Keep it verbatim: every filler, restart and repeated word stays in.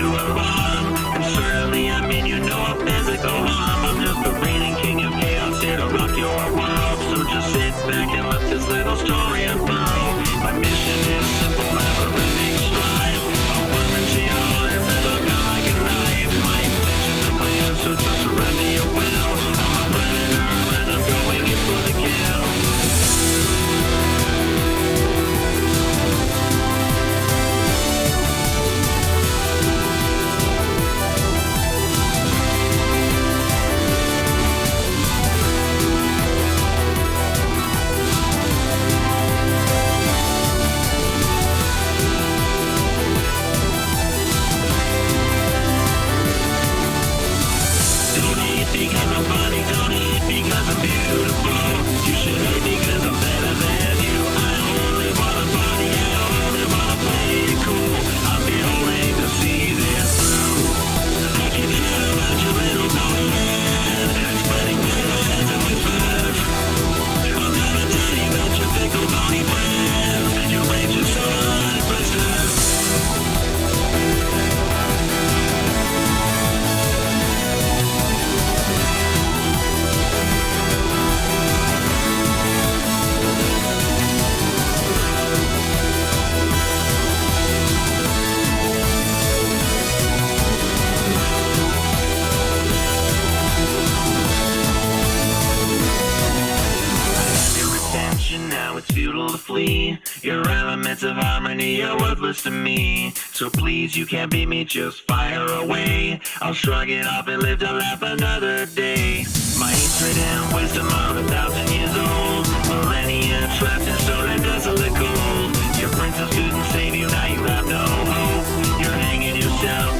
a bomb. And certainly, I mean, you know, a physical harm. I'm just the reigning king of chaos here to rock your world. So just sit back and let this little story unfold. My mission is simple, never-ending strive. I'll worm into your heart and never go like a knife. My intentions are clear, so just surrender your will. I'm a predator and I'm going in for the kill. Because I'm funny, don't hate because I'm beautiful. You should hate because I'm better than you. I only wanna party, I only wanna play it cool. I'm beholding to see this through. I can hear about your little boy head, spreading memories of his birth. I'll never tell you about your fickle bony friends. Your rage is so unprecedented. Now it's futile to flee. Your elements of harmony are worthless to me. So please, you can't beat me, just fire away. I'll shrug it off and live to laugh another day. My hatred and wisdom are a thousand years old. Millennia trapped in stone and desolate cold. Your princess couldn't save you, now you have no hope. You're hanging yourself